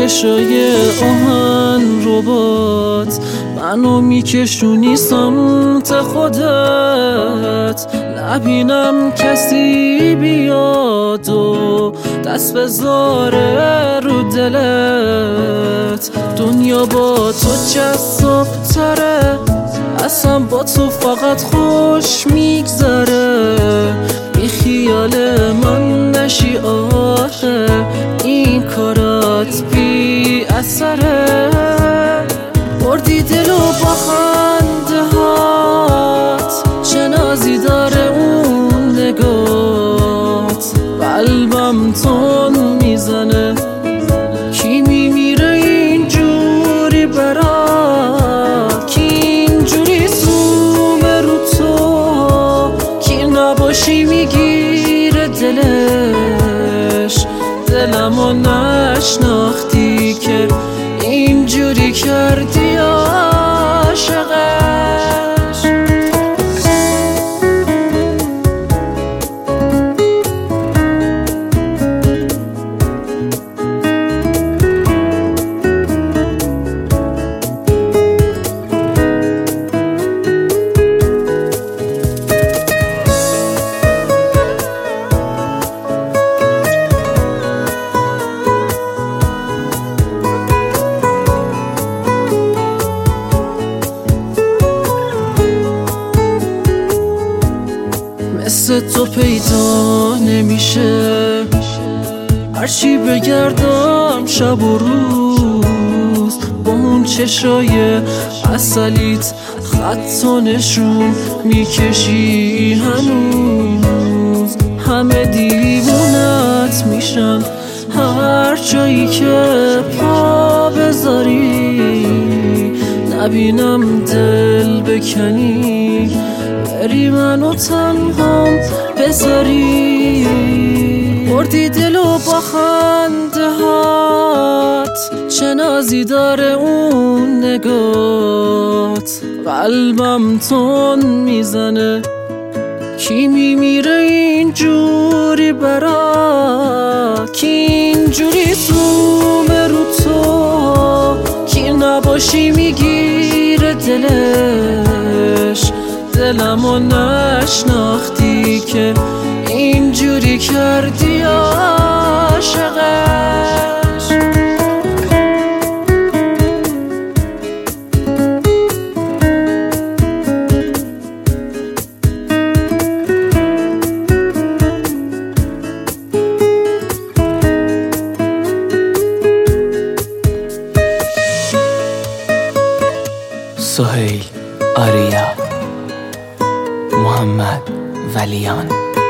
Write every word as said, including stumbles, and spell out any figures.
کشای آهن ربات، منو میکشونی سمت خودت. نبینم کسی بیاد و دست بذاره رو دلت. دنیا با تو جذاب تره، اصلا با تو فقط خوش میگذره. بی خیال من نشی آخه، این کارات بی اثره. بردی دل و با خنده هات، چه نازی داره اون نگات. قلبم تون میزنه، کی میمیره اینجوری برات، کی اینجوری زومه رو تو، کی نباشی میگیره دلش. دلمو نشناختی که اینجوری کردی عاشقش. مثل تو پیدا نمیشه، هرچی بگردم شب و روز. با اون چشای عسلیت خط و نشون میکشی هنوز. همه دیوونت میشن هر جایی که پا بذاری. نبینم دل بکنی، بری منو تنهام بذاری. بردی دل و با خنده هات، چه نازی داره اون نگات. قلبم تون میزنه، کی میمیره اینجوری برات، کی اینجوری زومه رو تو، کی نباشی میگیره دلش. دلمو نشناختی که اینجوری کردی عاشقش. سهیل آریا، محمد ولیان.